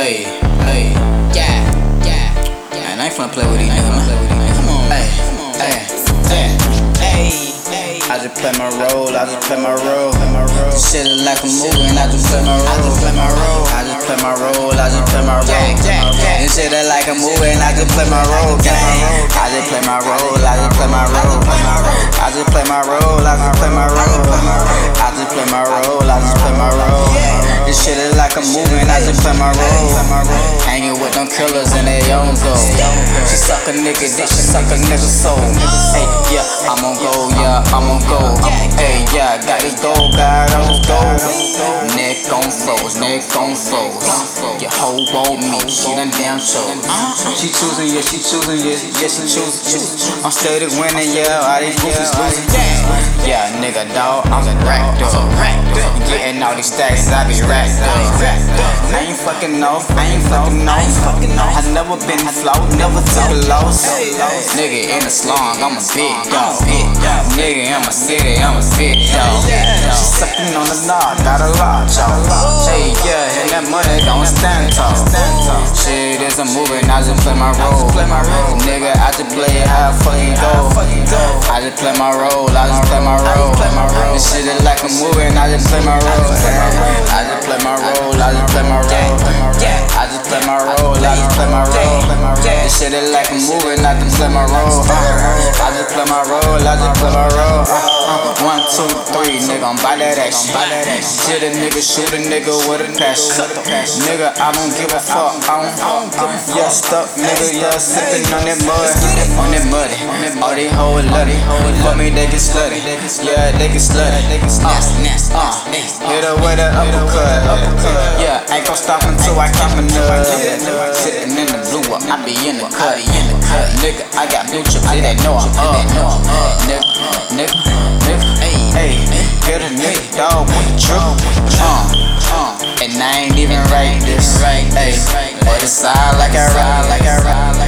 Hey, hey, yeah, yeah, yeah. Man, I ain't finna play with these niggas, man. Come on, hey, hey, hey. I just play my role, I just play my role. Shit is like a movie and I just play my role. I just play my role, I just play my role, I just play my role. This shit is like a movie and I just play my role. I just play my role, I just play my role. I just play my role, I just play my role. I just play my role, I just play my role. This shit is like a movie and I just play my role. Hanging with them killers and they own gold. She suck a nigga dick, she suck a nigga soul. Hey, yeah, I'm on go, yeah, I'm on go. Hey, yeah, got this gold, got on this gold. Neck on foes, neck on foes. Your hoe want me, she done damn chose. She choosing, yeah, she choosing, yeah, she choosing. I'm steady winning, yeah, all these goofies losing. Yeah, nigga, dawg, I'm a rack dog. Getting all these stacks, I be racked up. I ain't fucking off, I ain't fucking off. I never been float, never took a loss. Nigga in the slum, I'm a big dog. Nigga in my city, I'm a big dog. She sucking on the knob, got a lot, y'all. Hey, yeah, and that money don't stand tall. Shit is a movie, I just play my role. Nigga, I just play it how I fucking go. I just play my role, I just play my role. This shit is like a movie, and I just play my role. I just play my role, I just play my role. I just play my role, I just play my role. This shit is like a movie, and I just play my role. I just play my role, I just play my role. 1, 2, 3, nigga, I'm by that action. Hit a nigga, shoot a nigga with a passion. Nigga, I don't give a fuck. Yeah, stuck, nigga, yeah, sipping on that mud. On that muddy. All these hoes love it. For me, they get slutty. Yeah, they get slutty. Hit her with an uppercut. Yeah, ain't gon' stop until I come a nut. Sitting in the blue, I be in the cut. Nigga, I got blue chips, they know I'm up. Nigga, hey, get a nigga, dog, with the truck. And I ain't even write this. Hey, but it's all like I ride.